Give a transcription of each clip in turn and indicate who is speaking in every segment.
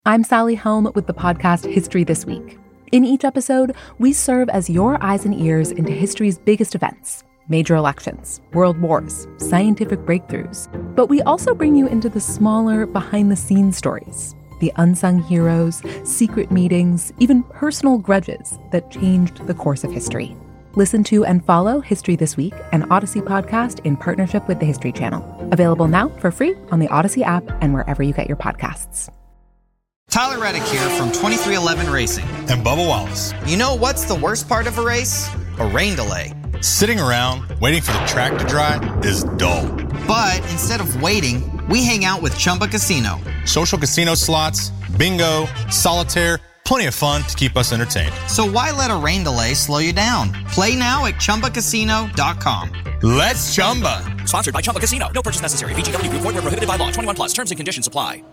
Speaker 1: I'm Sally Helm with the podcast History This Week. In each episode, we serve as your eyes and ears into history's biggest events, major elections, world wars, scientific breakthroughs. But we also bring you into the smaller, behind-the-scenes stories, the unsung heroes, secret meetings, even personal grudges that changed the course of history. Listen to and follow History This Week, an Odyssey podcast in partnership with the History Channel. Available now for free on the Odyssey app and wherever you get your podcasts.
Speaker 2: Tyler Reddick here from 2311 Racing.
Speaker 3: And Bubba Wallace.
Speaker 2: You know what's the worst part of a race? A rain delay.
Speaker 3: Sitting around waiting for the track to dry is dull.
Speaker 2: But instead of waiting, we hang out with Chumba Casino.
Speaker 3: Social casino slots, bingo, solitaire, plenty of fun to keep us entertained.
Speaker 2: So why let a rain delay slow you down? Play now at ChumbaCasino.com.
Speaker 3: Let's Chumba.
Speaker 4: Sponsored by Chumba Casino. No purchase necessary. VGW Group. Void where prohibited by law. 21 plus. Terms and conditions apply.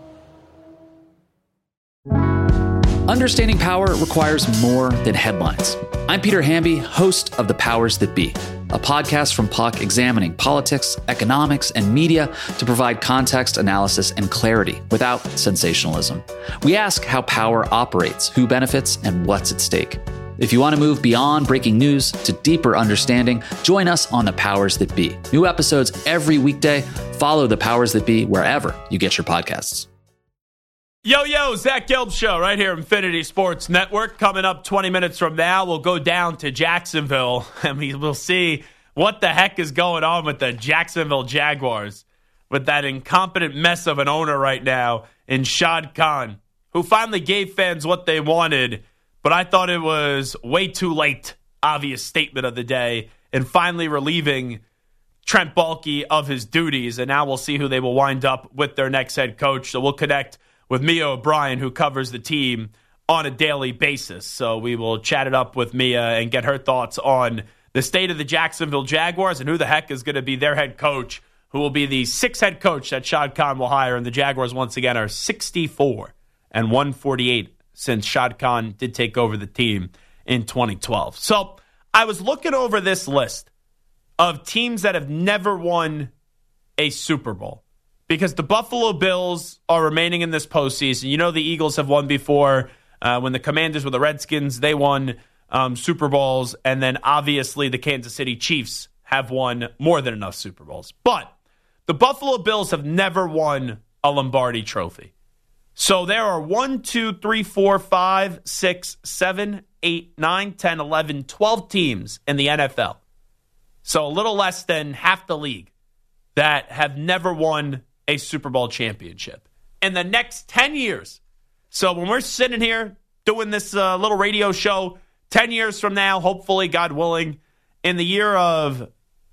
Speaker 4: Understanding power requires more than headlines. I'm Peter Hamby, host of The Powers That Be, a podcast from Puck examining politics, economics, and media to provide context, analysis, and clarity without sensationalism. We ask how power operates, who benefits, and what's at stake. If you want to move beyond breaking news to deeper understanding, join us on The Powers That Be. New episodes every weekday. Follow The Powers That Be wherever you get your podcasts.
Speaker 5: Yo, Zach Gelb Show right here, Infinity Sports Network. Coming up 20 minutes from now, we'll go down to Jacksonville, and we'll see what the heck is going on with the Jacksonville Jaguars, with that incompetent mess of an owner right now in Shad Khan, who finally gave fans what they wanted, but I thought it was way too late. Obvious statement of the day, and finally relieving Trent Baalke of his duties, and now we'll see who they will wind up with their next head coach. So we'll connect with Mia O'Brien, who covers the team on a daily basis. So we will chat it up with Mia and get her thoughts on the state of the Jacksonville Jaguars and who the heck is going to be their head coach, who will be the sixth head coach that Shad Khan will hire. And the Jaguars, once again, are 64-148 since Shad Khan did take over the team in 2012. So I was looking over this list of teams that have never won a Super Bowl, because the Buffalo Bills are remaining in this postseason. You know the Eagles have won before. When the Commanders were the Redskins, they won Super Bowls. And then obviously the Kansas City Chiefs have won more than enough Super Bowls. But the Buffalo Bills have never won a Lombardi trophy. So there are 1, 2, 3, 4, 5, 6, 7, 8, 9, 10, 11, 12 teams in the NFL. So a little less than half the league that have never won a Super Bowl championship in the next 10 years. So when we're sitting here doing this little radio show 10 years from now, hopefully, God willing, in the year of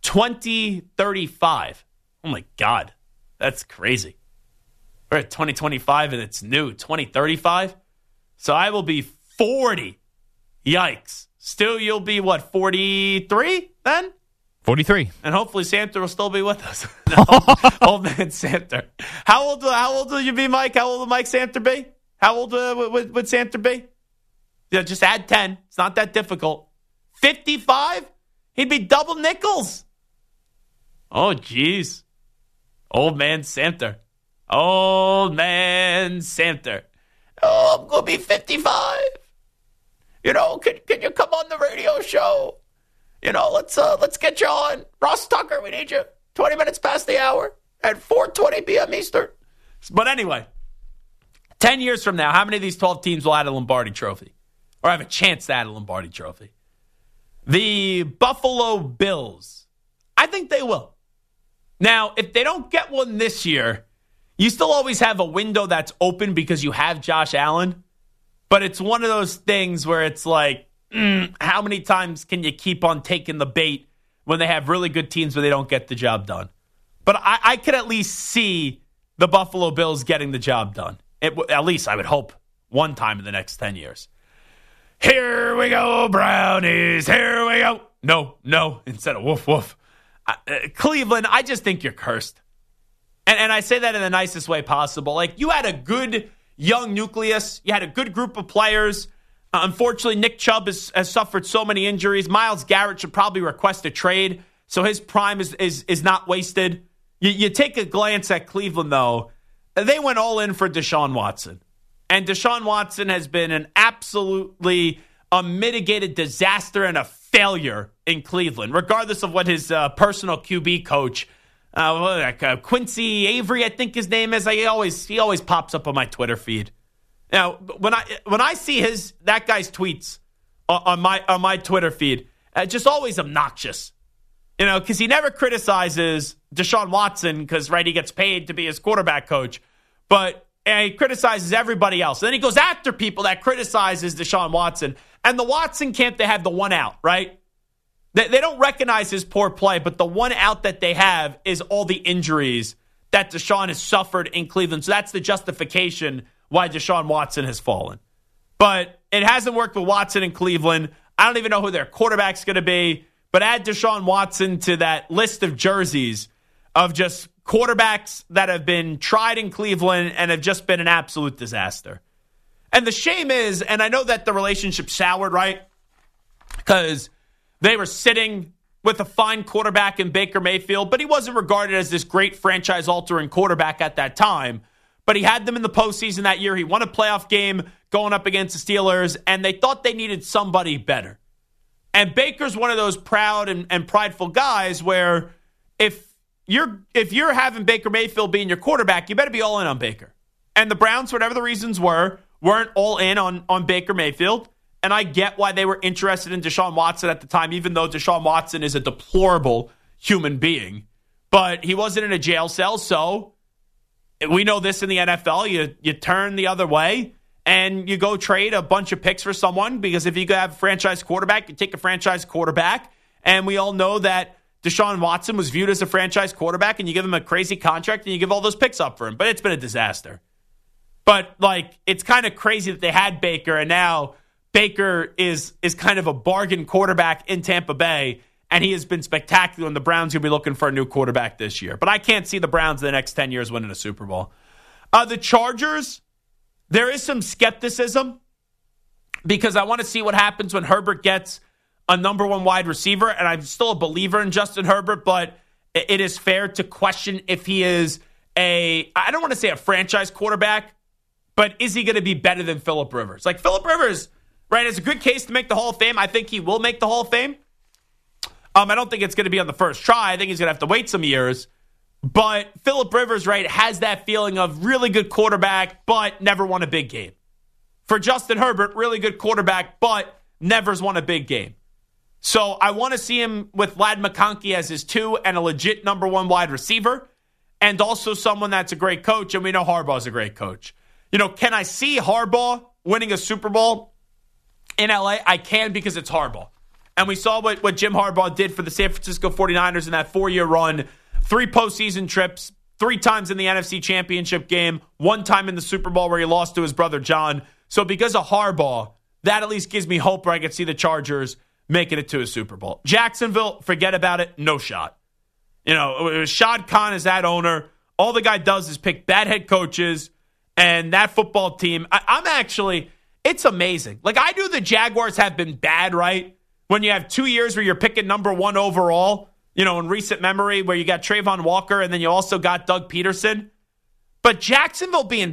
Speaker 5: 2035. Oh my God, that's crazy. We're at 2025 and it's new, 2035. So I will be 40. Yikes. Still, you'll be what, 43 then?
Speaker 6: 43.
Speaker 5: And hopefully Santa will still be with us. Old man Santa. How old will you be, Mike? How old will Mike Santa be? How old would Santa be? Yeah, just add 10. It's not that difficult. 55? He'd be double nickels. Oh, geez. Old man Santa. Old man Santa. Oh, I'm going to be 55. You know, can you come on the radio show? You know, let's get you on. Ross Tucker, we need you. 20 minutes past the hour at 4:20 p.m. Eastern. But anyway, 10 years from now, how many of these 12 teams will add a Lombardi trophy? Or have a chance to add a Lombardi trophy? The Buffalo Bills. I think they will. Now, if they don't get one this year, you still always have a window that's open because you have Josh Allen. But it's one of those things where it's like, how many times can you keep on taking the bait when they have really good teams but they don't get the job done? But I could at least see the Buffalo Bills getting the job done. At least I would hope one time in the next 10 years. Here we go, Brownies. Here we go. No. Instead of woof, woof. Cleveland, I just think you're cursed. And I say that in the nicest way possible. Like, you had a good young nucleus. You had a good group of players. Unfortunately, Nick Chubb has suffered so many injuries. Myles Garrett should probably request a trade so his prime is not wasted. You take a glance at Cleveland, though. They went all in for Deshaun Watson. And Deshaun Watson has been an absolutely unmitigated disaster and a failure in Cleveland, regardless of what his personal QB coach, Quincy Avery, I think his name is. He always pops up on my Twitter feed. Now, when I see that guy's tweets on my Twitter feed, just always obnoxious. Because he never criticizes Deshaun Watson because, right, he gets paid to be his quarterback coach. But he criticizes everybody else. And then he goes after people that criticizes Deshaun Watson. And the Watson camp, they have the one out, right? They don't recognize his poor play, but the one out that they have is all the injuries that Deshaun has suffered in Cleveland. So that's the justification why Deshaun Watson has fallen. But it hasn't worked with Watson in Cleveland. I don't even know who their quarterback's going to be. But add Deshaun Watson to that list of jerseys of just quarterbacks that have been tried in Cleveland and have just been an absolute disaster. And the shame is, and I know that the relationship soured, right? Because they were sitting with a fine quarterback in Baker Mayfield, but he wasn't regarded as this great franchise-altering quarterback at that time. But he had them in the postseason that year. He won a playoff game going up against the Steelers, and they thought they needed somebody better. And Baker's one of those proud and prideful guys where if you're having Baker Mayfield being your quarterback, you better be all in on Baker. And the Browns, whatever the reasons weren't all in on Baker Mayfield. And I get why they were interested in Deshaun Watson at the time, even though Deshaun Watson is a deplorable human being. But he wasn't in a jail cell, so we know this in the NFL. You turn the other way. And you go trade a bunch of picks for someone because if you have a franchise quarterback, you take a franchise quarterback. And we all know that Deshaun Watson was viewed as a franchise quarterback and you give him a crazy contract and you give all those picks up for him. But it's been a disaster. But, it's kind of crazy that they had Baker and now Baker is kind of a bargain quarterback in Tampa Bay and he has been spectacular and the Browns will be looking for a new quarterback this year. But I can't see the Browns in the next 10 years winning a Super Bowl. The Chargers... There is some skepticism because I want to see what happens when Herbert gets a number one wide receiver. And I'm still a believer in Justin Herbert, but it is fair to question if he is I don't want to say a franchise quarterback, but is he going to be better than Phillip Rivers? Phillip Rivers, right, has a good case to make the Hall of Fame. I think he will make the Hall of Fame. I don't think it's going to be on the first try. I think he's going to have to wait some years. But Phillip Rivers, right, has that feeling of really good quarterback, but never won a big game. For Justin Herbert, really good quarterback, but never's won a big game. So I want to see him with Ladd McConkey as his 2 and a legit number 1 wide receiver, and also someone that's a great coach, and we know Harbaugh's a great coach. Can I see Harbaugh winning a Super Bowl in LA? I can because it's Harbaugh. And we saw what Jim Harbaugh did for the San Francisco 49ers in that 4-year run. 3 postseason trips, 3 times in the NFC Championship game, 1 time in the Super Bowl where he lost to his brother John. So because of Harbaugh, that at least gives me hope where I can see the Chargers making it to a Super Bowl. Jacksonville, forget about it, no shot. Shad Khan is that owner. All the guy does is pick bad head coaches, and that football team, it's amazing. I knew the Jaguars have been bad, right? When you have 2 years where you're picking number 1 overall, in recent memory where you got Trayvon Walker and then you also got Doug Peterson. But Jacksonville being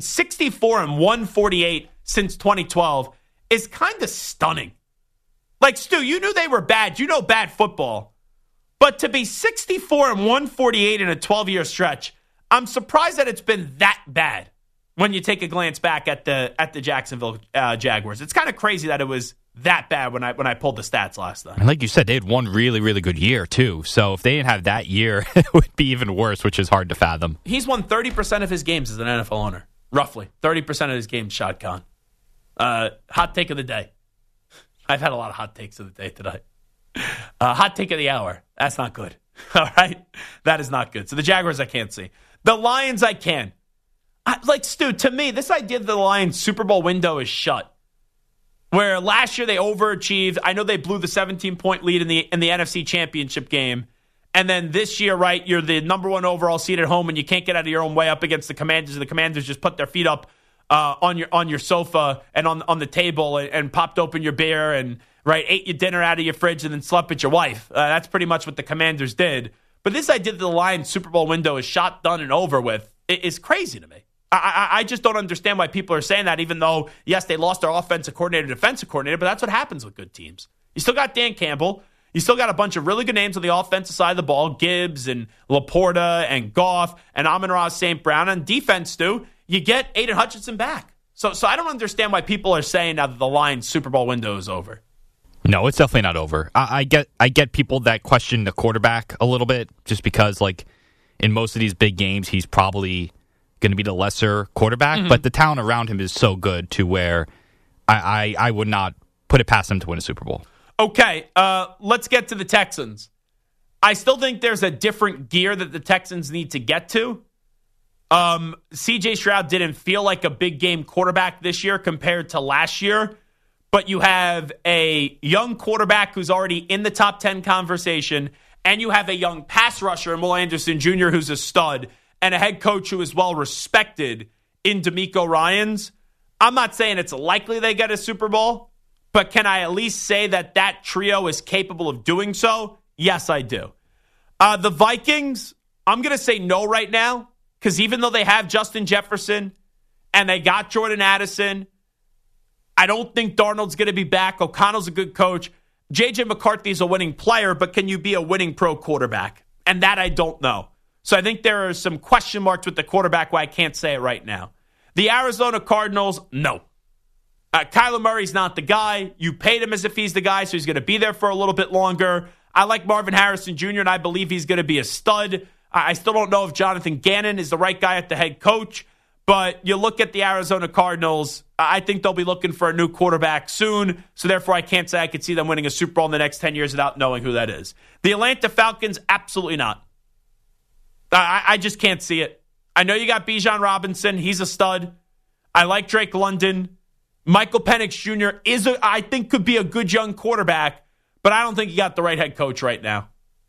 Speaker 5: 64-148 since 2012 is kind of stunning. Stu, you knew they were bad. You know bad football. But to be 64-148 in a 12-year stretch, I'm surprised that it's been that bad when you take a glance back at the Jacksonville Jaguars. It's kind of crazy that it was that bad when I pulled the stats last time.
Speaker 6: And like you said, they had one really, really good year, too. So if they didn't have that year, it would be even worse, which is hard to fathom.
Speaker 5: He's won 30% of his games as an NFL owner. Roughly. 30% of his games, Shad Khan. Hot take of the day. I've had a lot of hot takes of the day today. Hot take of the hour. That's not good. All right? That is not good. So the Jaguars I can't see. The Lions I can. Stu, to me, this idea that the Lions Super Bowl window is shut. Where last year they overachieved. I know they blew the 17-point lead in the NFC Championship game. And then this year, right, you're the number 1 overall seed at home and you can't get out of your own way up against the Commanders. The Commanders just put their feet up on your sofa and on the table and popped open your beer and, right, ate your dinner out of your fridge and then slept with your wife. That's pretty much what the Commanders did. But this idea that the Lions Super Bowl window is shot, done, and over with is crazy to me. I just don't understand why people are saying that, even though, yes, they lost their offensive coordinator, defensive coordinator, but that's what happens with good teams. You still got Dan Campbell. You still got a bunch of really good names on the offensive side of the ball, Gibbs and Laporta and Goff and Amon-Ra St. Brown. On defense, Stu, you get Aiden Hutchinson back. So I don't understand why people are saying now that the Lions Super Bowl window is over.
Speaker 6: No, it's definitely not over. I get people that question the quarterback a little bit just because, like, in most of these big games, he's probably going to be the lesser quarterback, but the talent around him is so good to where I would not put it past him to win a Super Bowl.
Speaker 5: Okay, let's get to the Texans. I still think there's a different gear that the Texans need to get to. C.J. Stroud didn't feel like a big game quarterback this year compared to last year, but you have a young quarterback who's already in the top 10 conversation, and you have a young pass rusher in Will Anderson Jr. who's a stud, and a head coach who is well respected in DeMeco Ryans. I'm not saying it's likely they get a Super Bowl, but can I at least say that that trio is capable of doing so? Yes, I do. The Vikings, I'm going to say no right now, because even though they have Justin Jefferson and they got Jordan Addison, I don't think Darnold's going to be back. O'Connell's a good coach. J.J. McCarthy's a winning player, but can you be a winning pro quarterback? And that I don't know. So I think there are some question marks with the quarterback why I can't say it right now. The Arizona Cardinals, no. Kyler Murray's not the guy. You paid him as if he's the guy, so he's going to be there for a little bit longer. I like Marvin Harrison Jr., and I believe he's going to be a stud. I still don't know if Jonathan Gannon is the right guy at the head coach, but you look at the Arizona Cardinals, I think they'll be looking for a new quarterback soon, so therefore I can't say I could see them winning a Super Bowl in the next 10 years without knowing who that is. The Atlanta Falcons, absolutely not. I just can't see it. I know you got Bijan Robinson. He's a stud. I like Drake London. Michael Penix Jr. I think could be a good young quarterback, but I don't think you got the right head coach right now.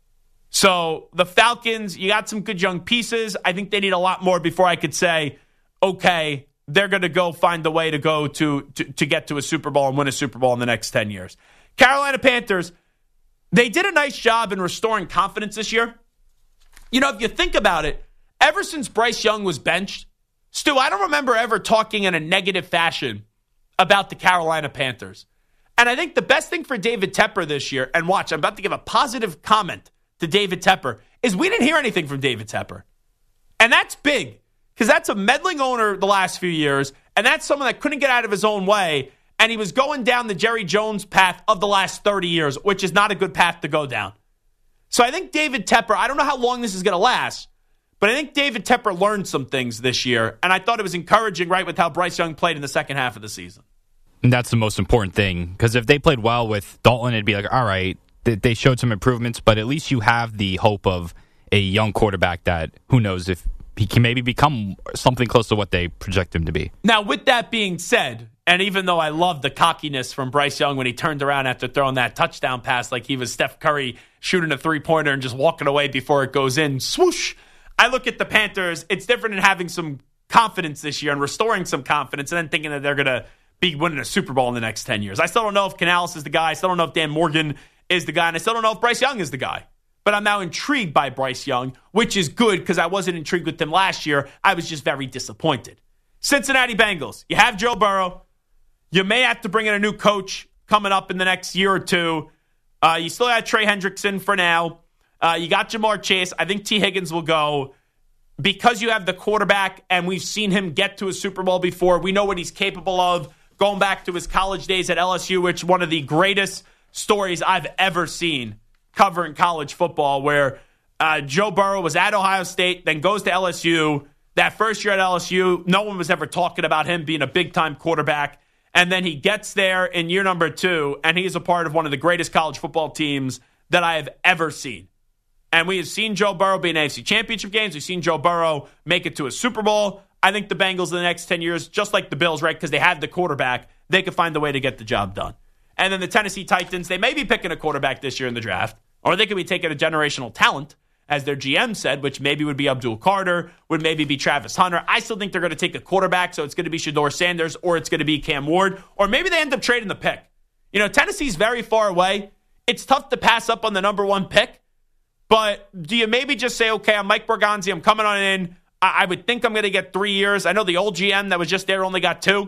Speaker 5: So the Falcons, you got some good young pieces. I think they need a lot more before I could say, okay, they're going to go find a way to go to get to a Super Bowl and win a Super Bowl in the next 10 years. Carolina Panthers, they did a nice job in restoring confidence this year. You know, if you think about it, ever since Bryce Young was benched, Stu, I don't remember ever talking in a negative fashion about the Carolina Panthers. And I think the best thing for David Tepper this year, and watch, I'm about to give a positive comment to David Tepper, is we didn't hear anything from David Tepper. And that's big, because that's a meddling owner the last few years, and that's someone that couldn't get out of his own way, and he was going down the Jerry Jones path of the last 30 years, which is not a good path to go down. So I think David Tepper, I don't know how long this is going to last, but I think David Tepper learned some things this year, and I thought it was encouraging, right, with how Bryce Young played in the second half of the season.
Speaker 6: And that's the most important thing, because if they played well with Dalton, it'd be like, all right, they showed some improvements, but at least you have the hope of a young quarterback that, who knows, if he can maybe become something close to what they project him to be.
Speaker 5: Now, with that being said, and even though I love the cockiness from Bryce Young when he turned around after throwing that touchdown pass like he was Steph Curry shooting a three-pointer and just walking away before it goes in, swoosh, I look at the Panthers, it's different in having some confidence this year and restoring some confidence and then thinking that they're going to be winning a Super Bowl in the next 10 years. I still don't know if Canales is the guy. I still don't know if Dan Morgan is the guy. And I still don't know if Bryce Young is the guy. But I'm now intrigued by Bryce Young, which is good because I wasn't intrigued with him last year. I was just very disappointed. Cincinnati Bengals. You have Joe Burrow. You may have to bring in a new coach coming up in the next year or two. You still have Trey Hendrickson for now. You got Jamar Chase. I think T. Higgins will go. Because you have the quarterback, and we've seen him get to a Super Bowl before, we know what he's capable of. Going back to his college days at LSU, which one of the greatest stories I've ever seen covering college football, where Joe Burrow was at Ohio State, then goes to LSU. That first year at LSU, no one was ever talking about him being a big-time quarterback. And then he gets there in year number 2, and he's a part of one of the greatest college football teams that I have ever seen. And we have seen Joe Burrow be in AFC Championship games. We've seen Joe Burrow make it to a Super Bowl. I think the Bengals in the next 10 years, just like the Bills, right, because they have the quarterback, they could find a way to get the job done. And then the Tennessee Titans, they may be picking a quarterback this year in the draft, or they could be taking a generational talent, as their GM said, which maybe would be Abdul Carter, would maybe be Travis Hunter. I still think they're going to take a quarterback, so it's going to be Shedeur Sanders, or it's going to be Cam Ward, or maybe they end up trading the pick. You know, Tennessee's very far away. It's tough to pass up on the number 1 pick. But do you maybe just say, okay, I'm Mike Borgonzi, I'm coming on in, I would think I'm going to get 3 years. I know the old GM that was just there only got 2.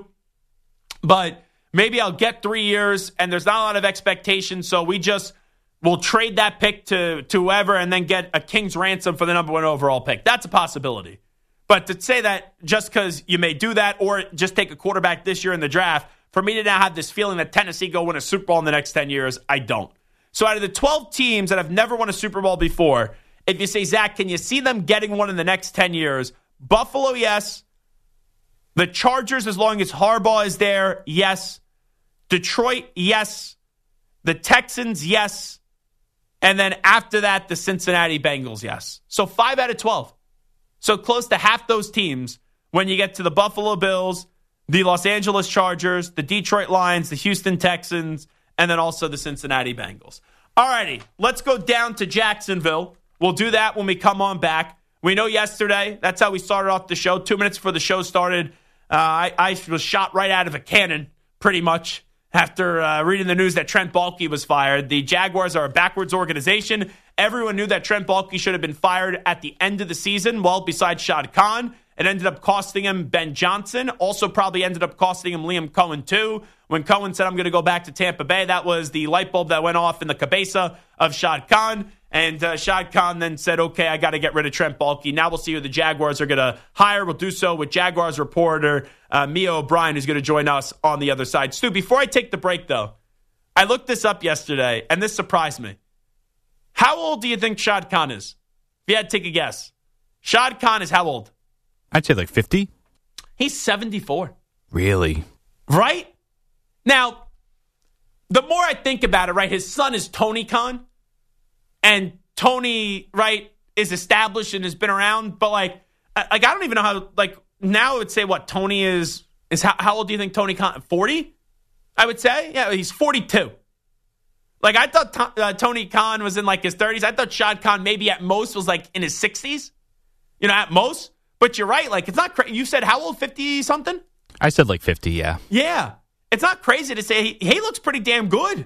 Speaker 5: But maybe I'll get 3 years, and there's not a lot of expectation, so we'll trade that pick to whoever and then get a king's ransom for the number 1 overall pick. That's a possibility. But to say that just because you may do that or just take a quarterback this year in the draft, for me to now have this feeling that Tennessee go win a Super Bowl in the next 10 years, I don't. So out of the 12 teams that have never won a Super Bowl before, if you say, Zach, can you see them getting one in the next 10 years? Buffalo, yes. The Chargers, as long as Harbaugh is there, yes. Detroit, yes. The Texans, yes. And then after that, the Cincinnati Bengals, yes. So 5 out of 12. So close to half those teams when you get to the Buffalo Bills, the Los Angeles Chargers, the Detroit Lions, the Houston Texans, and then also the Cincinnati Bengals. All righty, let's go down to Jacksonville. We'll do that when we come on back. We know yesterday, that's how we started off the show. 2 minutes before the show started, I was shot right out of a cannon, pretty much, after reading the news that Trent Baalke was fired. The Jaguars are a backwards organization. Everyone knew that Trent Baalke should have been fired at the end of the season. Well, besides Shad Khan, it ended up costing him Ben Johnson. Also probably ended up costing him Liam Cohen, too. When Cohen said, I'm going to go back to Tampa Bay, that was the light bulb that went off in the cabeza of Shad Khan. And Shad Khan then said, okay, I got to get rid of Trent Baalke. Now we'll see who the Jaguars are going to hire. We'll do so with Jaguars reporter Mia O'Brien, who's going to join us on the other side. Stu, before I take the break, though, I looked this up yesterday, and this surprised me. How old do you think Shad Khan is? If you had to take a guess. Shad Khan is how old?
Speaker 6: I'd say like 50.
Speaker 5: He's 74.
Speaker 6: Really?
Speaker 5: Right? Now, the more I think about it, right, his son is Tony Khan. And Tony, right, is established and has been around. But, I don't even know how, now I would say what Tony is how old do you think Tony Khan? 40? I would say. Yeah, he's 42. I thought Tony Khan was in, his 30s. I thought Shad Khan maybe at most was, in his 60s. At most. But you're right. It's not crazy. You said how old? 50-something?
Speaker 6: I said 50, yeah.
Speaker 5: Yeah. It's not crazy to say he looks pretty damn good.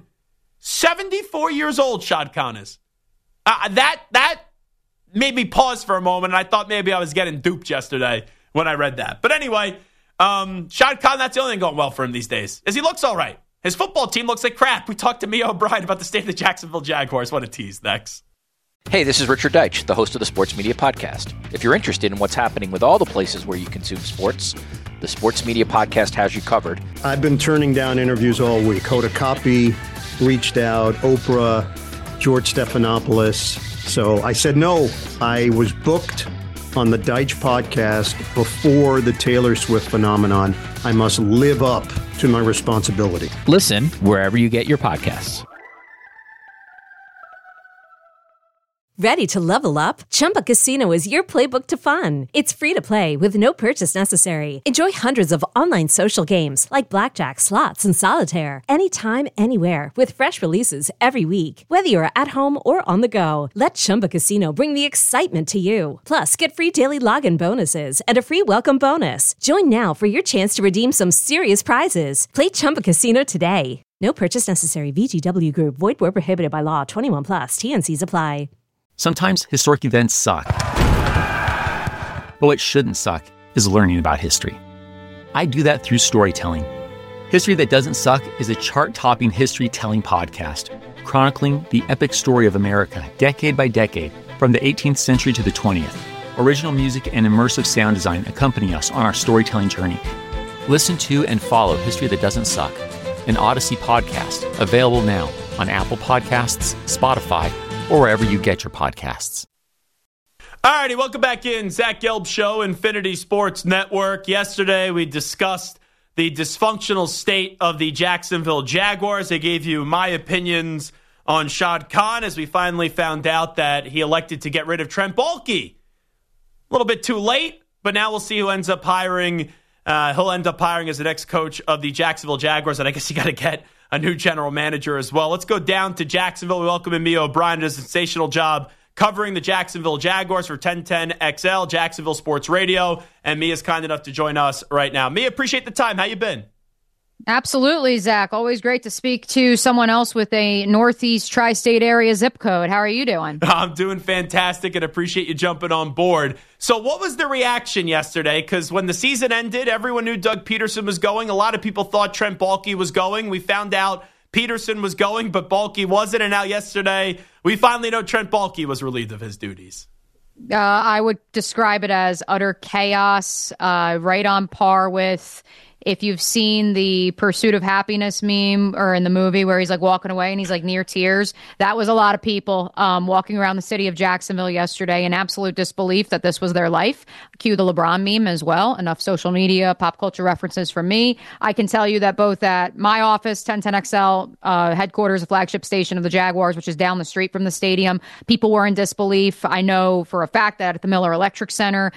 Speaker 5: 74 years old, Shad Khan is. That made me pause for a moment, and I thought maybe I was getting duped yesterday when I read that. But anyway, Shad Khan, that's the only thing going well for him these days, is he looks all right. His football team looks like crap. We talked to Mia O'Brien about the state of the Jacksonville Jaguars. What a tease. Next.
Speaker 7: Hey, this is Richard Deitch, the host of the Sports Media Podcast. If you're interested in what's happening with all the places where you consume sports, the Sports Media Podcast has you covered.
Speaker 8: I've been turning down interviews all week. Hoda Kotb reached out, Oprah, George Stephanopoulos. So I said no. I was booked on the Deitch podcast before the Taylor Swift phenomenon. I must live up to my responsibility.
Speaker 7: Listen wherever you get your podcasts.
Speaker 9: Ready to level up? Chumba Casino is your playbook to fun. It's free to play with no purchase necessary. Enjoy hundreds of online social games like blackjack, slots, and solitaire. Anytime, anywhere with fresh releases every week. Whether you're at home or on the go, let Chumba Casino bring the excitement to you. Plus, get free daily login bonuses and a free welcome bonus. Join now for your chance to redeem some serious prizes. Play Chumba Casino today. No purchase necessary. VGW Group. Void where prohibited by law. 21+. TNCs apply.
Speaker 10: Sometimes historic events suck. But what shouldn't suck is learning about history. I do that through storytelling. History That Doesn't Suck is a chart-topping history-telling podcast, chronicling the epic story of America decade by decade, from the 18th century to the 20th. Original music and immersive sound design accompany us on our storytelling journey. Listen to and follow History That Doesn't Suck, an Odyssey podcast, available now on Apple Podcasts, Spotify, or wherever you get your podcasts.
Speaker 5: All righty, welcome back in. Zach Gelb Show, Infinity Sports Network. Yesterday, we discussed the dysfunctional state of the Jacksonville Jaguars. I gave you my opinions on Shad Khan as we finally found out that he elected to get rid of Trent Baalke. A little bit too late, but now we'll see who ends up hiring. He'll end up hiring as the next coach of the Jacksonville Jaguars, and I guess you got to get a new general manager as well. Let's go down to Jacksonville. We welcome in Mia O'Brien. Does a sensational job covering the Jacksonville Jaguars for 1010XL, Jacksonville Sports Radio. And Mia's kind enough to join us right now. Mia, appreciate the time. How you been?
Speaker 11: Absolutely, Zach. Always great to speak to someone else with a Northeast tri-state area zip code. How are you doing?
Speaker 5: I'm doing fantastic and appreciate you jumping on board. So what was the reaction yesterday? Because when the season ended, everyone knew Doug Peterson was going. A lot of people thought Trent Baalke was going. We found out Peterson was going, but Baalke wasn't. And now yesterday, we finally know Trent Baalke was relieved of his duties.
Speaker 11: I would describe it as utter chaos, right on par with... If you've seen the Pursuit of Happiness meme or in the movie where he's like walking away and he's like near tears, that was a lot of people walking around the city of Jacksonville yesterday in absolute disbelief that this was their life. Cue the LeBron meme as well. Enough social media, pop culture references from me. I can tell you that both at my office, 1010XL, headquarters, flagship station of the Jaguars, which is down the street from the stadium, people were in disbelief. I know for a fact that at the Miller Electric Center,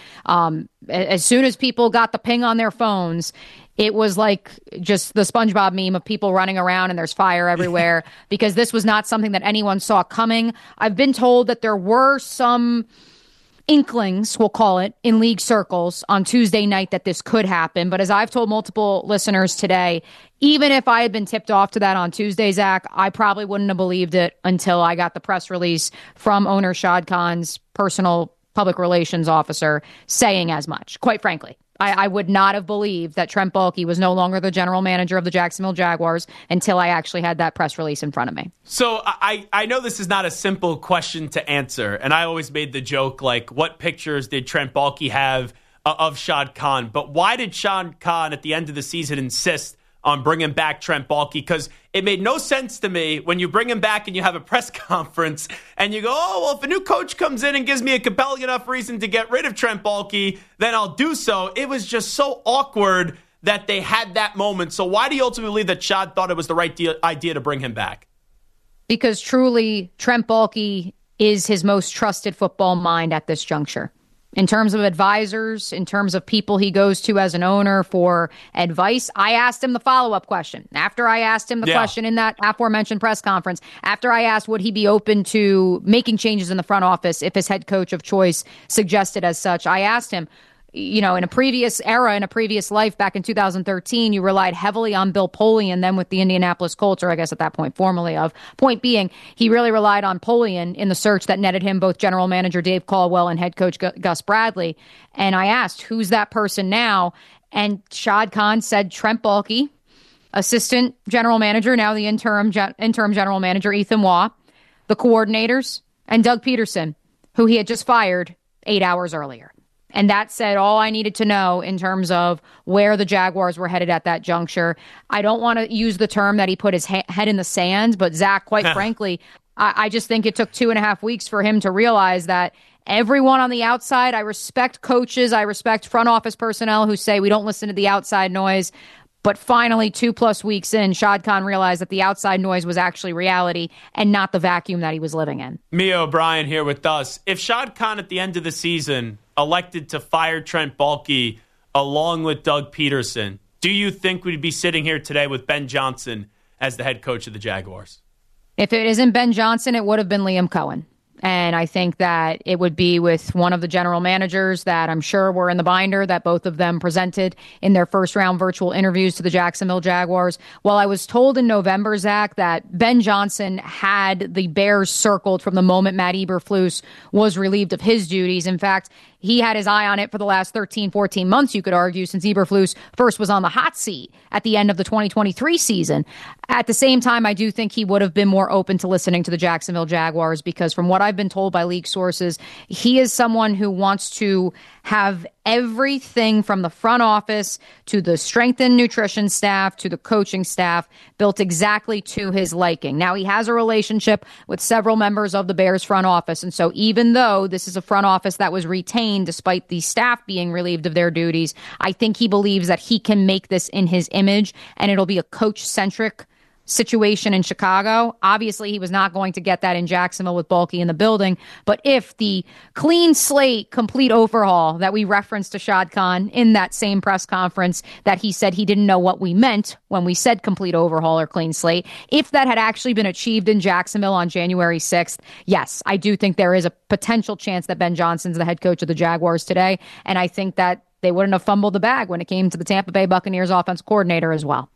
Speaker 11: as soon as people got the ping on their phones, it was like just the SpongeBob meme of people running around and there's fire everywhere because this was not something that anyone saw coming. I've been told that there were some inklings, we'll call it, in league circles on Tuesday night that this could happen. But as I've told multiple listeners today, even if I had been tipped off to that on Tuesday, Zach, I probably wouldn't have believed it until I got the press release from owner Shad Khan's personal public relations officer saying as much, quite frankly. I would not have believed that Trent Baalke was no longer the general manager of the Jacksonville Jaguars until I actually had that press release in front of me.
Speaker 5: So I know this is not a simple question to answer, and I always made the joke, like, what pictures did Trent Baalke have of Shad Khan? But why did Shad Khan at the end of the season insist on bringing back Trent Baalke? Because it made no sense to me when you bring him back and you have a press conference and you go, oh, well, if a new coach comes in and gives me a compelling enough reason to get rid of Trent Baalke, then I'll do so. It was just so awkward that they had that moment. So why do you ultimately believe that Shad thought it was the right idea to bring him back?
Speaker 11: Because truly, Trent Baalke is his most trusted football mind at this juncture. In terms of advisors, in terms of people he goes to as an owner for advice, I asked him the follow-up question. After I asked him the question in that aforementioned press conference, after I asked would he be open to making changes in the front office if his head coach of choice suggested as such, I asked him, you know, in a previous era, in a previous life back in 2013, you relied heavily on Bill Polian, then with the Indianapolis Colts, or I guess at that point formerly of. Point being, he really relied on Polian in the search that netted him both general manager Dave Caldwell and head coach Gus Bradley. And I asked, who's that person now? And Shad Khan said Trent Baalke, assistant general manager, now the interim general manager Ethan Waugh, the coordinators, and Doug Peterson, who he had just fired 8 hours earlier. And that said all I needed to know in terms of where the Jaguars were headed at that juncture. I don't want to use the term that he put his head in the sand, but Zach, quite frankly, I just think it took 2.5 weeks for him to realize that everyone on the outside, I respect coaches, I respect front office personnel who say we don't listen to the outside noise. But finally, 2+ weeks in, Shad Khan realized that the outside noise was actually reality and not the vacuum that he was living in.
Speaker 5: Mia O'Brien here with us. If Shad Khan at the end of the season elected to fire Trent Baalke along with Doug Peterson, do you think we'd be sitting here today with Ben Johnson as the head coach of the Jaguars?
Speaker 11: If it isn't Ben Johnson, it would have been Liam Cohen. And I think that it would be with one of the general managers that I'm sure were in the binder that both of them presented in their first round virtual interviews to the Jacksonville Jaguars. While I was told in November, Zach, that Ben Johnson had the Bears circled from the moment Matt Eberflus was relieved of his duties. In fact, he had his eye on it for the last 13, 14 months, you could argue, since Eberflus first was on the hot seat at the end of the 2023 season. At the same time, I do think he would have been more open to listening to the Jacksonville Jaguars because from what I've been told by league sources, he is someone who wants to have everything from the front office to the strength and nutrition staff to the coaching staff built exactly to his liking. Now, he has a relationship with several members of the Bears front office. And so even though this is a front office that was retained despite the staff being relieved of their duties, I think he believes that he can make this in his image and it'll be a coach-centric situation in Chicago. Obviously, he was not going to get that in Jacksonville with Baalke in the building. But if the clean slate, complete overhaul that we referenced to Shad Khan in that same press conference that he said he didn't know what we meant when we said complete overhaul or clean slate, if that had actually been achieved in Jacksonville on January 6th, yes, I do think there is a potential chance that Ben Johnson's the head coach of the Jaguars today. And I think that they wouldn't have fumbled the bag when it came to the Tampa Bay Buccaneers offense coordinator as well.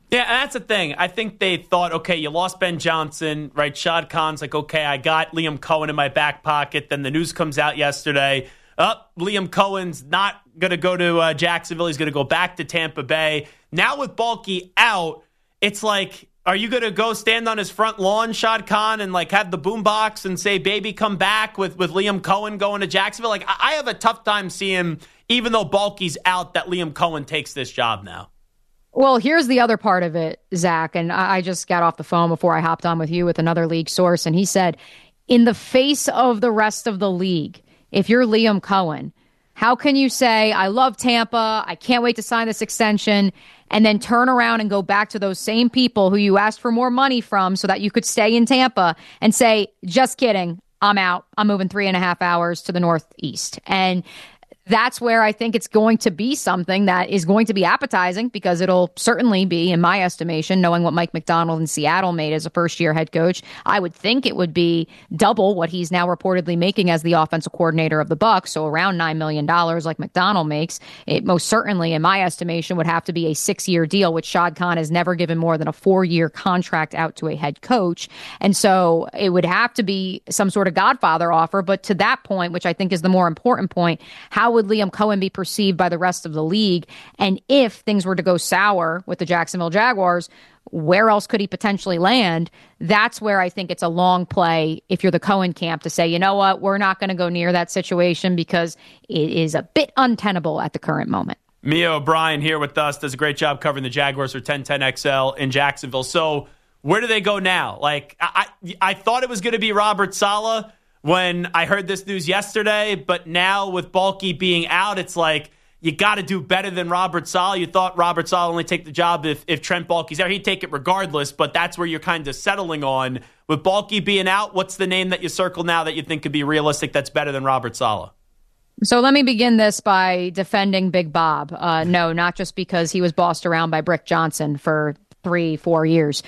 Speaker 5: Yeah, and that's the thing. I think they thought, okay, you lost Ben Johnson, right? Shad Khan's like, okay, I got Liam Cohen in my back pocket. Then the news comes out yesterday. Liam Cohen's not going to go to Jacksonville. He's going to go back to Tampa Bay. Now with Baalke out, it's like, are you going to go stand on his front lawn, Shad Khan, and like have the boombox and say, baby, come back with Liam Cohen going to Jacksonville? Like, I have a tough time seeing, even though Baalke's out, that Liam Cohen takes this job now.
Speaker 11: Well, here's the other part of it, Zach, and I just got off the phone before I hopped on with you with another league source, and he said, in the face of the rest of the league, if you're Liam Cohen, how can you say, I love Tampa, I can't wait to sign this extension, and then turn around and go back to those same people who you asked for more money from so that you could stay in Tampa and say, just kidding, I'm out, I'm moving 3.5 hours to the Northeast. And that's where I think it's going to be something that is going to be appetizing, because it'll certainly be, in my estimation, knowing what Mike Macdonald in Seattle made as a first-year head coach, I would think it would be double what he's now reportedly making as the offensive coordinator of the Bucs, so around $9 million like Macdonald makes. It most certainly, in my estimation, would have to be a 6-year deal, which Shad Khan has never given more than a 4-year contract out to a head coach. And so it would have to be some sort of Godfather offer. But to that point, which I think is the more important point, how would Liam Cohen be perceived by the rest of the league? And if things were to go sour with the Jacksonville Jaguars, where else could he potentially land? That's where I think it's a long play if you're the Cohen camp to say, you know what, we're not going to go near that situation because it is a bit untenable at the current moment.
Speaker 5: Mia O'Brien here with us, does a great job covering the Jaguars for 1010XL in Jacksonville. So where do they go now? Like, I thought it was going to be Robert Saleh when I heard this news yesterday, but now with Baalke being out, it's like you got to do better than Robert Saleh. You thought Robert Saleh only take the job if Trent Baalke's there. He'd take it regardless, but that's where you're kind of settling on. With Baalke being out, what's the name that you circle now that you think could be realistic that's better than Robert Saleh?
Speaker 11: So let me begin this by defending Big Bob. No, not just because he was bossed around by Brick Johnson for 3-4 years.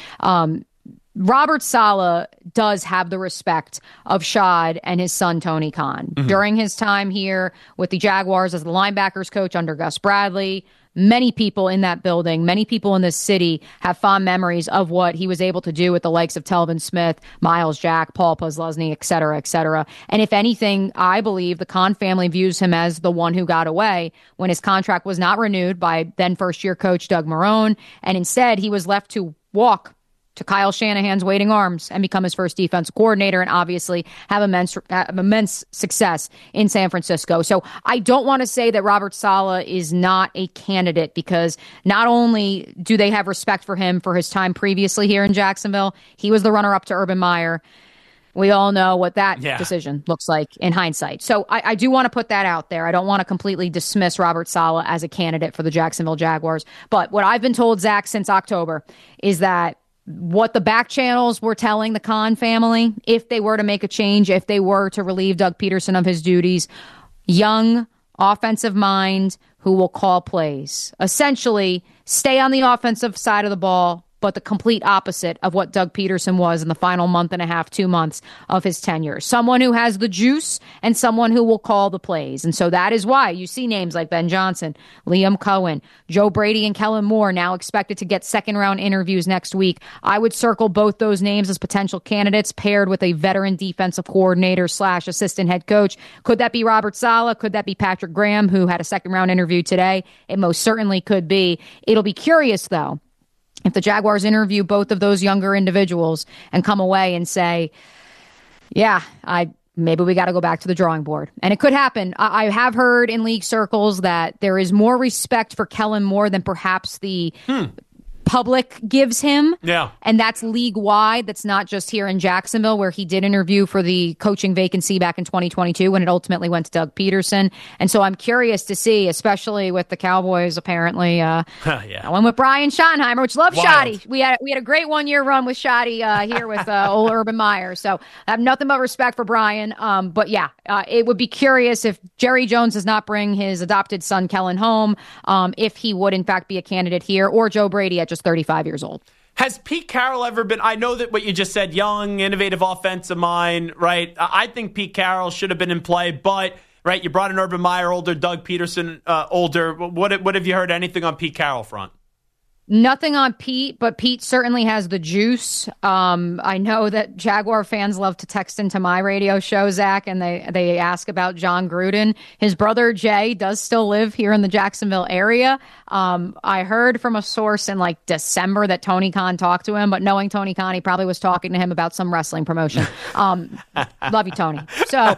Speaker 11: Robert Saleh does have the respect of Shad and his son, Tony Khan. Mm-hmm. During his time here with the Jaguars as the linebackers coach under Gus Bradley, many people in that building, many people in this city have fond memories of what he was able to do with the likes of Telvin Smith, Miles Jack, Paul Posluszny, et cetera, et cetera. And if anything, I believe the Khan family views him as the one who got away when his contract was not renewed by then first-year coach Doug Marrone, and instead he was left to walk to Kyle Shanahan's waiting arms and become his first defensive coordinator and obviously have immense success in San Francisco. So I don't want to say that Robert Saleh is not a candidate, because not only do they have respect for him for his time previously here in Jacksonville, he was the runner-up to Urban Meyer. We all know what that decision looks like in hindsight. So I do want to put that out there. I don't want to completely dismiss Robert Saleh as a candidate for the Jacksonville Jaguars. But what I've been told, Zach, since October is that what the back channels were telling the Khan family, if they were to make a change, if they were to relieve Doug Peterson of his duties, young offensive mind who will call plays. Essentially, stay on the offensive side of the ball, but the complete opposite of what Doug Peterson was in the final month and a half, 2 months of his tenure. Someone who has the juice and someone who will call the plays. And so that is why you see names like Ben Johnson, Liam Cohen, Joe Brady, and Kellen Moore now expected to get second-round interviews next week. I would circle both those names as potential candidates paired with a veteran defensive coordinator / assistant head coach. Could that be Robert Saleh? Could that be Patrick Graham, who had a second-round interview today? It most certainly could be. It'll be curious, though, if the Jaguars interview both of those younger individuals and come away and say, yeah, maybe we got to go back to the drawing board. And it could happen. I have heard in league circles that there is more respect for Kellen Moore than perhaps the public gives him.
Speaker 5: Yeah.
Speaker 11: And that's league-wide. That's not just here in Jacksonville, where he did interview for the coaching vacancy back in 2022 when it ultimately went to Doug Peterson. And so I'm curious to see, especially with the Cowboys apparently. I went with Brian Schottenheimer, which loves Shotty. We had a great one-year run with Shotty here with old Urban Meyer. So I have nothing but respect for Brian. But yeah, it would be curious if Jerry Jones does not bring his adopted son Kellen home, if he would in fact be a candidate here, or Joe Brady at just 35 years old.
Speaker 5: Has Pete Carroll ever been, I know that what you just said, young, innovative offensive mind, right? I think Pete Carroll should have been in play, but, right, you brought in Urban Meyer older, Doug Peterson older. What have you heard anything on Pete Carroll front?
Speaker 11: Nothing on Pete, but Pete certainly has the juice. I know that Jaguar fans love to text into my radio show, Zach, and they ask about John Gruden. His brother, Jay, does still live here in the Jacksonville area. I heard from a source in like December that Tony Khan talked to him, but knowing Tony Khan, he probably was talking to him about some wrestling promotion. Love you, Tony. So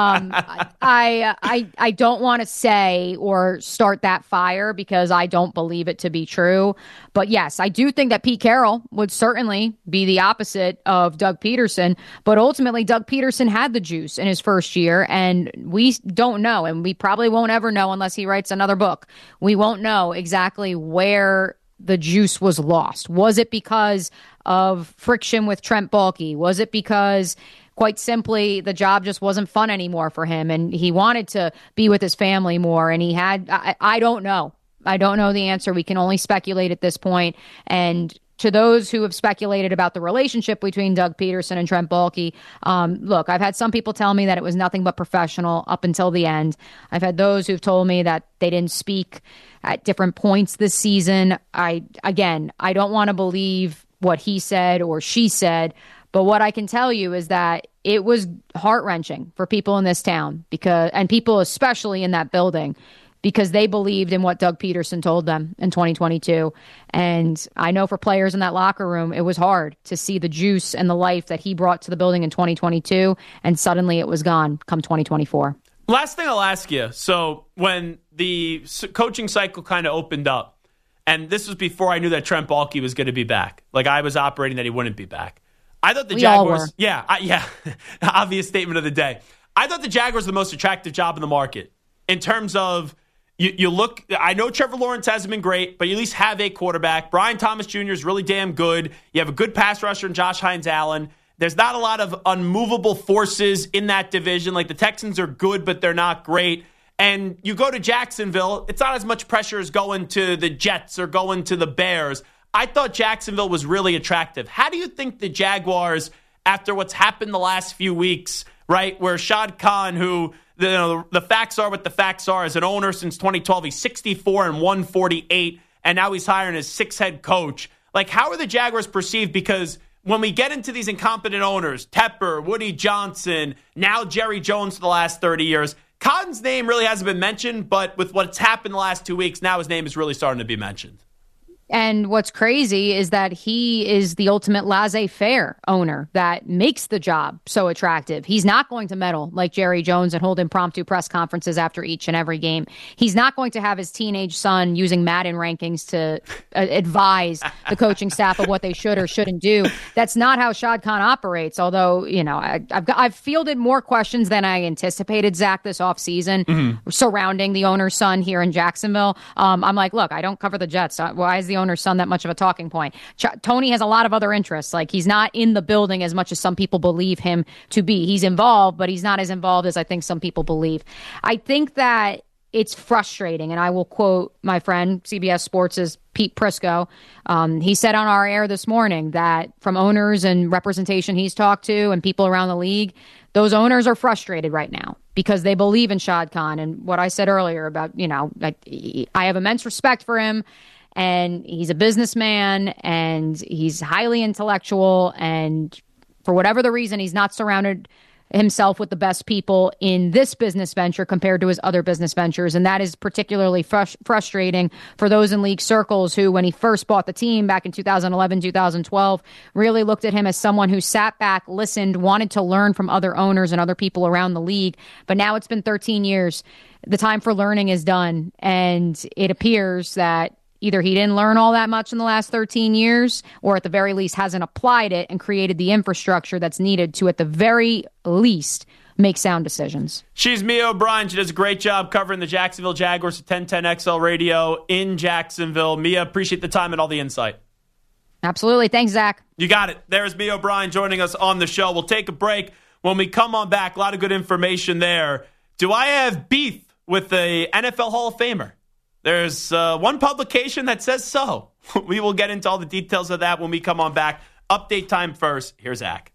Speaker 11: I don't want to say or start that fire because I don't believe it to be true. But yes, I do think that Pete Carroll would certainly be the opposite of Doug Peterson. But ultimately, Doug Peterson had the juice in his first year, and we don't know, and we probably won't ever know unless he writes another book. We won't know exactly where the juice was lost. Was it because of friction with Trent Baalke? Was it because, quite simply, the job just wasn't fun anymore for him, and he wanted to be with his family more, and he had, I don't know. I don't know the answer. We can only speculate at this point. And to those who have speculated about the relationship between Doug Peterson and Trent Baalke, look, I've had some people tell me that it was nothing but professional up until the end. I've had those who've told me that they didn't speak at different points this season. I don't want to believe what he said or she said, but what I can tell you is that it was heart-wrenching for people in this town and people especially in that building, because they believed in what Doug Peterson told them in 2022. And I know for players in that locker room, it was hard to see the juice and the life that he brought to the building in 2022, and suddenly it was gone come 2024.
Speaker 5: Last thing I'll ask you. So when the coaching cycle kind of opened up, and this was before I knew that Trent Baalke was going to be back. Like, I was operating that he wouldn't be back. I thought the Jaguars... Yeah. Obvious statement of the day. I thought the Jaguars were the most attractive job in the market in terms of... You look, I know Trevor Lawrence hasn't been great, but you at least have a quarterback. Brian Thomas Jr. is really damn good. You have a good pass rusher in Josh Hines-Allen. There's not a lot of unmovable forces in that division. Like, the Texans are good, but they're not great. And you go to Jacksonville, it's not as much pressure as going to the Jets or going to the Bears. I thought Jacksonville was really attractive. How do you think the Jaguars, after what's happened the last few weeks, right, where Shad Khan, who... The facts are what the facts are. As an owner since 2012, he's 64-148, and now he's hiring his sixth head coach. Like, how are the Jaguars perceived? Because when we get into these incompetent owners, Tepper, Woody Johnson, now Jerry Jones for the last 30 years, Cotton's name really hasn't been mentioned, but with what's happened the last 2 weeks, now his name is really starting to be mentioned.
Speaker 11: And what's crazy is that he is the ultimate laissez-faire owner that makes the job so attractive. He's not going to meddle like Jerry Jones and hold impromptu press conferences after each and every game. He's not going to have his teenage son using Madden rankings to advise the coaching staff of what they should or shouldn't do. That's not how Shad Khan operates, although, you know, I've fielded more questions than I anticipated, Zach, this offseason surrounding the owner's son here in Jacksonville. I'm like, look, I don't cover the Jets. Why is the owner's son that much of a talking point? Tony has a lot of other interests. Like, he's not in the building as much as some people believe him to be. He's involved, but he's not as involved as I think some people believe. I think that it's frustrating, and I will quote my friend, CBS Sports' Pete Prisco. He said on our air this morning that from owners and representation he's talked to and people around the league, those owners are frustrated right now because they believe in Shad Khan. And what I said earlier about, you know, I have immense respect for him. And he's a businessman, and he's highly intellectual, and for whatever the reason, he's not surrounded himself with the best people in this business venture compared to his other business ventures. And that is particularly frustrating for those in league circles who, when he first bought the team back in 2011, 2012, really looked at him as someone who sat back, listened, wanted to learn from other owners and other people around the league. But now it's been 13 years. The time for learning is done, and it appears that either he didn't learn all that much in the last 13 years, or at the very least hasn't applied it and created the infrastructure that's needed to, at the very least, make sound decisions.
Speaker 5: She's Mia O'Brien. She does a great job covering the Jacksonville Jaguars at 1010 XL Radio in Jacksonville. Mia, appreciate the time and all the insight.
Speaker 11: Absolutely. Thanks, Zach.
Speaker 5: You got it. There's Mia O'Brien joining us on the show. We'll take a break. When we come on back, a lot of good information there. Do I have beef with the NFL Hall of Famer? There's one publication that says so. We will get into all the details of that when we come on back. Update time first. Here's Zach.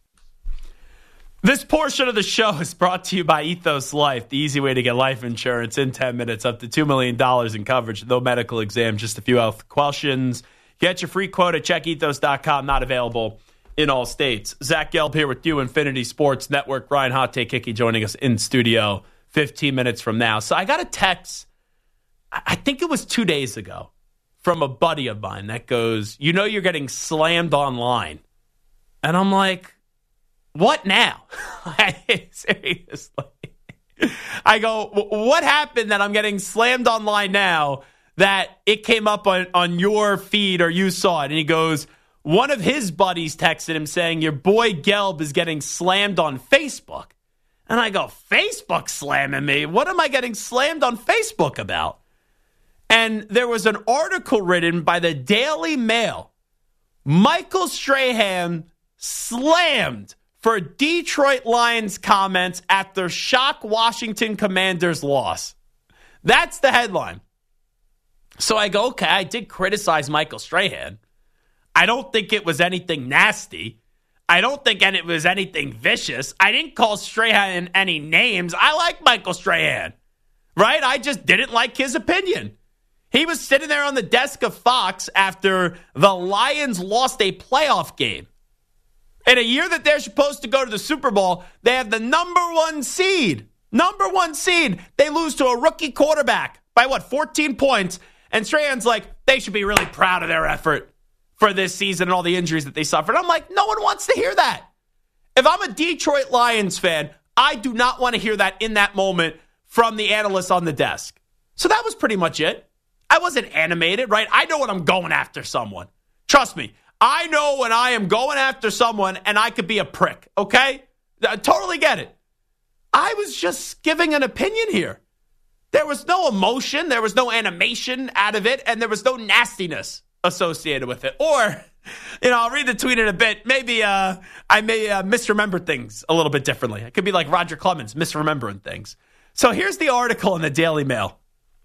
Speaker 5: This portion of the show is brought to you by Ethos Life, the easy way to get life insurance in 10 minutes, up to $2 million in coverage, no medical exam, just a few health questions. Get your free quote at checkethos.com. Not available in all states. Zach Gelb here with you, Infinity Sports Network. Ryan Hot Take Hickey joining us in studio 15 minutes from now. So I got a text, I think it was 2 days ago, from a buddy of mine that goes, you know you're getting slammed online. And I'm like, what now? Seriously. I go, what happened that I'm getting slammed online now that it came up on your feed or you saw it? And he goes, one of his buddies texted him saying, your boy Gelb is getting slammed on Facebook. And I go, Facebook slamming me? What am I getting slammed on Facebook about? And there was an article written by the Daily Mail. Michael Strahan slammed for Detroit Lions comments after shock Washington Commanders loss. That's the headline. So I go, okay, I did criticize Michael Strahan. I don't think it was anything nasty. I don't think it was anything vicious. I didn't call Strahan any names. I like Michael Strahan, right? I just didn't like his opinion. He was sitting there on the desk of Fox after the Lions lost a playoff game. In a year that they're supposed to go to the Super Bowl, they have the number one seed. Number one seed. They lose to a rookie quarterback by 14 points. And Strahan's like, they should be really proud of their effort for this season and all the injuries that they suffered. I'm like, no one wants to hear that. If I'm a Detroit Lions fan, I do not want to hear that in that moment from the analyst on the desk. So that was pretty much it. I wasn't animated, right? I know when I'm going after someone. Trust me. I know when I am going after someone and I could be a prick, okay? I totally get it. I was just giving an opinion here. There was no emotion, there was no animation out of it, and there was no nastiness associated with it. Or, I'll read the tweet in a bit. Maybe I may misremember things a little bit differently. It could be like Roger Clemens, misremembering things. So here's the article in the Daily Mail.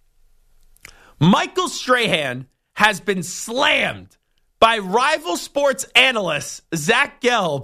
Speaker 5: Michael Strahan has been slammed by rival sports analyst Zach Gelb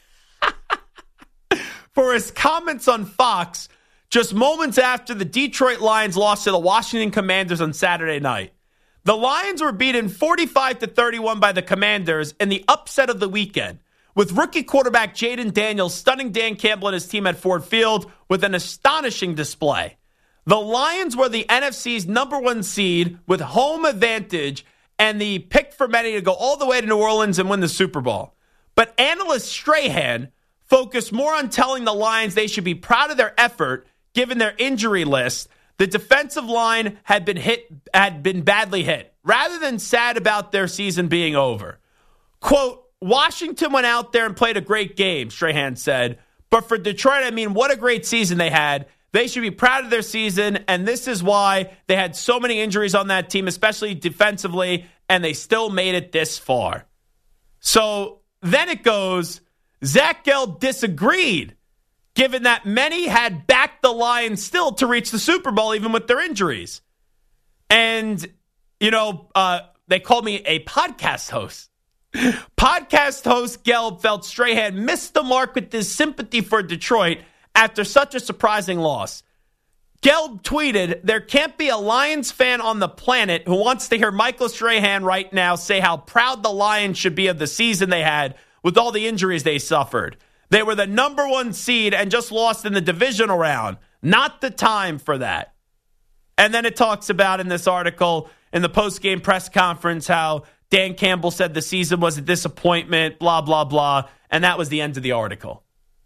Speaker 5: for his comments on Fox just moments after the Detroit Lions lost to the Washington Commanders on Saturday night. The Lions were beaten 45-31 by the Commanders in the upset of the weekend, with rookie quarterback Jaden Daniels stunning Dan Campbell and his team at Ford Field with an astonishing display. The Lions were the NFC's number one seed with home advantage and the pick for many to go all the way to New Orleans and win the Super Bowl. But analyst Strahan focused more on telling the Lions they should be proud of their effort given their injury list. The defensive line had been badly hit, rather than sad about their season being over. Quote, Washington went out there and played a great game, Strahan said. But for Detroit, what a great season they had. They should be proud of their season, and this is why they had so many injuries on that team, especially defensively, and they still made it this far. So then it goes, Zach Gelb disagreed, given that many had backed the Lions still to reach the Super Bowl, even with their injuries. And, they called me a podcast host. Podcast host Gelb felt Strahan missed the mark with his sympathy for Detroit after such a surprising loss. Gelb tweeted, there can't be a Lions fan on the planet who wants to hear Michael Strahan right now say how proud the Lions should be of the season they had with all the injuries they suffered. They were the number one seed and just lost in the divisional round. Not the time for that. And then it talks about in this article, in the post-game press conference, how Dan Campbell said the season was a disappointment, blah, blah, blah. And that was the end of the article.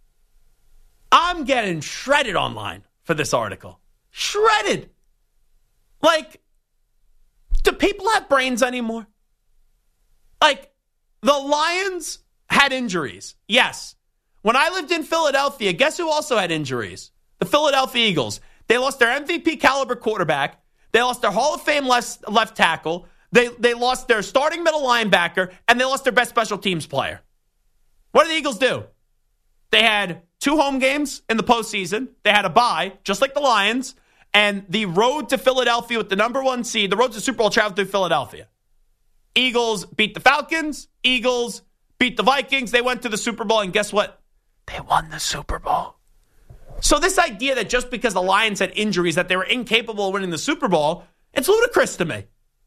Speaker 5: I'm getting shredded online for this article. Shredded. Like, do people have brains anymore? Like, the Lions had injuries. Yes. When I lived in Philadelphia, guess who also had injuries? The Philadelphia Eagles. They lost their MVP caliber quarterback. They lost their Hall of Fame left tackle. They lost their starting middle linebacker, and they lost their best special teams player. What did the Eagles do? They had 2 home games in the postseason. They had a bye, just like the Lions. And the road to Philadelphia with the number one seed, the road to Super Bowl traveled through Philadelphia. Eagles beat the Falcons. Eagles beat the Vikings. They went to the Super Bowl, and guess what? They won the Super Bowl. So this idea that just because the Lions had injuries that they were incapable of winning the Super Bowl, it's ludicrous to me.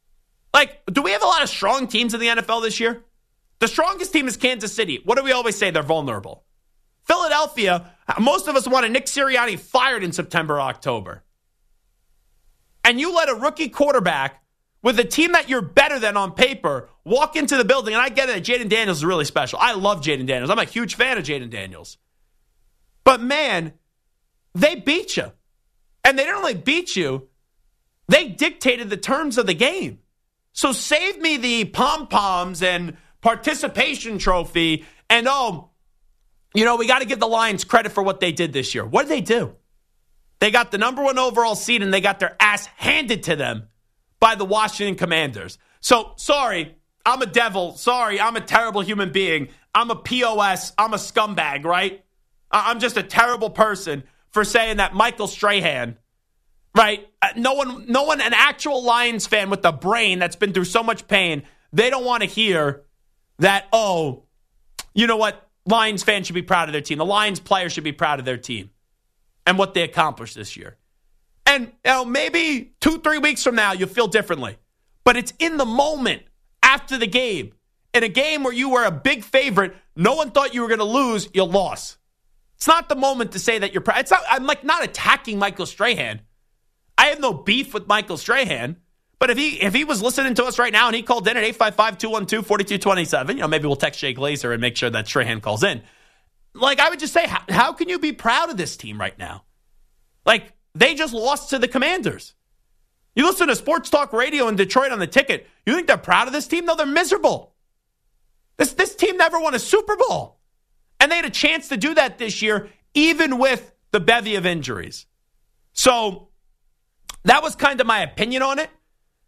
Speaker 5: Like, do we have a lot of strong teams in the NFL this year? The strongest team is Kansas City. What do we always say? They're vulnerable. Philadelphia, most of us wanted Nick Sirianni fired in September, October. And you let a rookie quarterback with a team that you're better than on paper walk into the building, and I get it that Jaden Daniels is really special. I love Jaden Daniels. I'm a huge fan of Jaden Daniels. But, man, they beat you. And they didn't only beat you, they dictated the terms of the game. So save me the pom-poms and participation trophy and, we got to give the Lions credit for what they did this year. What did they do? They got the number 1 overall seed, and they got their ass handed to them by the Washington Commanders. So, sorry, I'm a devil. Sorry, I'm a terrible human being. I'm a POS. I'm a scumbag, right? I'm just a terrible person for saying that Michael Strahan, right? No one, an actual Lions fan with a brain that's been through so much pain, they don't want to hear that, you know what? Lions fans should be proud of their team. The Lions players should be proud of their team and what they accomplished this year. And maybe 2-3 weeks from now, you'll feel differently. But it's in the moment after the game. In a game where you were a big favorite, no one thought you were going to lose, you lost. It's not the moment to say that you're proud. I'm not attacking Michael Strahan. I have no beef with Michael Strahan. But if he was listening to us right now and he called in at 855-212-4227, maybe we'll text Jay Glazer and make sure that Strahan calls in. Like, I would just say, how can you be proud of this team right now? Like, they just lost to the Commanders. You listen to Sports Talk Radio in Detroit on the ticket. You think they're proud of this team? No, they're miserable. This team never won a Super Bowl. And they had a chance to do that this year, even with the bevy of injuries. So that was kind of my opinion on it.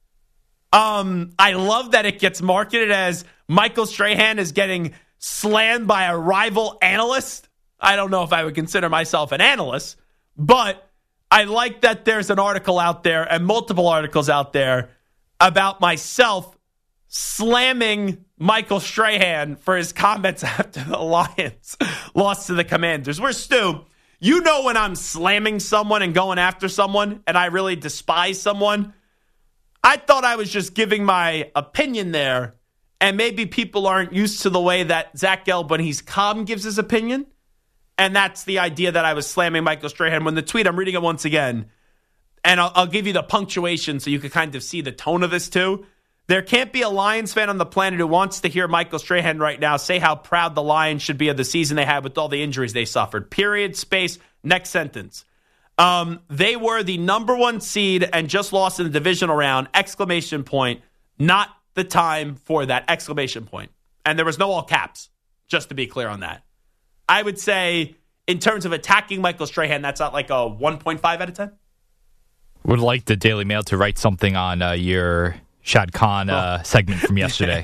Speaker 5: I love that it gets marketed as Michael Strahan is getting slammed by a rival analyst. I don't know if I would consider myself an analyst, but I like that there's an article out there and multiple articles out there about myself slamming Michael Strahan for his comments after the Lions lost to the Commanders. Where's Stu? You know when I'm slamming someone and going after someone and I really despise someone. I thought I was just giving my opinion there, and maybe people aren't used to the way that Zach Gelb, when he's calm, gives his opinion. And that's the idea that I was slamming Michael Strahan. When the tweet, I'm reading it once again, and I'll give you the punctuation so you can kind of see the tone of this too. There can't be a Lions fan on the planet who wants to hear Michael Strahan right now say how proud the Lions should be of the season they had with all the injuries they suffered. Period, space, next sentence. They were the number 1 seed and just lost in the divisional round, ! Not the time for that, ! And there was no all caps, just to be clear on that. I would say, in terms of attacking Michael Strahan, that's not like a 1.5 out of 10.
Speaker 6: Would like the Daily Mail to write something on your Shad Khan segment from yesterday.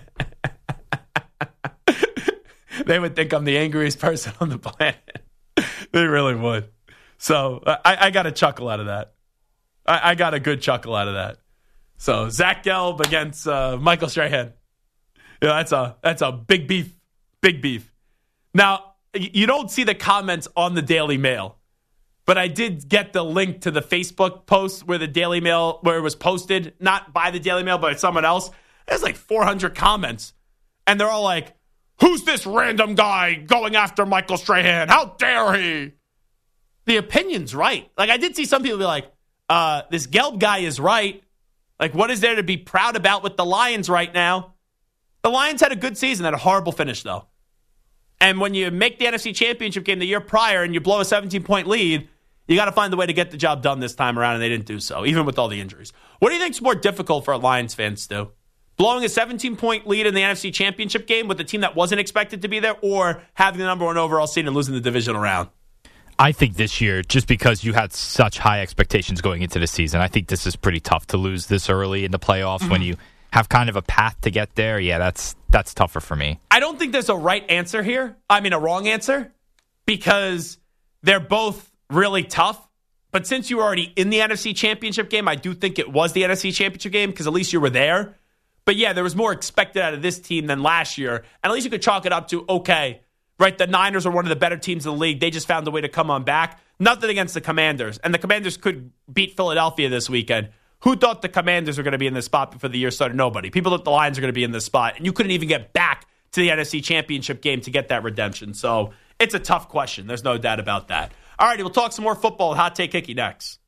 Speaker 5: They would think I'm the angriest person on the planet. They really would. So I got a chuckle out of that. I got a good chuckle out of that. So Zach Gelb against Michael Strahan. That's a big beef. Big beef. Now, you don't see the comments on the Daily Mail, but I did get the link to the Facebook post where the Daily Mail, where it was posted, not by the Daily Mail, but by someone else. There's like 400 comments. And they're all like, who's this random guy going after Michael Strahan? How dare he? The opinion's right. Like, I did see some people be like, this Gelb guy is right. Like, what is there to be proud about with the Lions right now? The Lions had a good season, had a horrible finish, though. And when you make the NFC Championship game the year prior and you blow a 17-point lead, you got to find a way to get the job done this time around, and they didn't do so, even with all the injuries. What do you think is more difficult for Lions fans, Stu? Blowing a 17-point lead in the NFC Championship game with a team that wasn't expected to be there, or having the number 1 overall seed and losing the divisional round?
Speaker 6: I think this year, just because you had such high expectations going into the season, I think this is pretty tough to lose this early in the playoffs when you have kind of a path to get there. Yeah, that's tougher for me.
Speaker 5: I don't think there's a right answer here. I mean, a wrong answer, because they're both really tough. But since you were already in the NFC Championship game, I do think it was the NFC Championship game because at least you were there. But yeah, there was more expected out of this team than last year. And at least you could chalk it up to, okay, right, the Niners are one of the better teams in the league. They just found a way to come on back. Nothing against the Commanders. And the Commanders could beat Philadelphia this weekend. Who thought the Commanders were going to be in this spot before the year started? Nobody. People thought the Lions were going to be in this spot, and you couldn't even get back to the NFC Championship game to get that redemption. So it's a tough question. There's no doubt about that. All righty, we'll talk some more football at Hot Take Hickey next.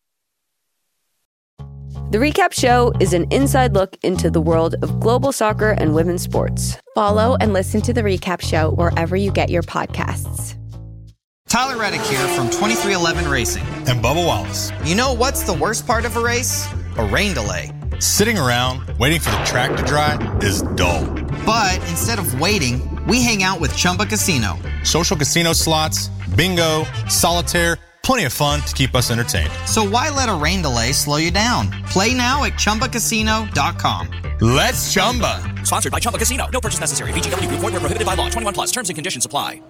Speaker 12: The Recap Show is an inside look into the world of global soccer and women's sports.
Speaker 13: Follow and listen to The Recap Show wherever you get your podcasts.
Speaker 2: Tyler Reddick here from 2311 Racing.
Speaker 3: And Bubba Wallace.
Speaker 2: You know what's the worst part of a race? A rain delay.
Speaker 3: Sitting around waiting for the track to dry is dull.
Speaker 2: But instead of waiting, we hang out with Chumba Casino.
Speaker 3: Social casino slots, bingo, solitaire, plenty of fun to keep us entertained.
Speaker 2: So why let a rain delay slow you down? Play now at ChumbaCasino.com.
Speaker 3: Let's Chumba.
Speaker 14: Sponsored by Chumba Casino. No purchase necessary. VGW Group. Void where prohibited by law. 21 plus. Terms and conditions apply.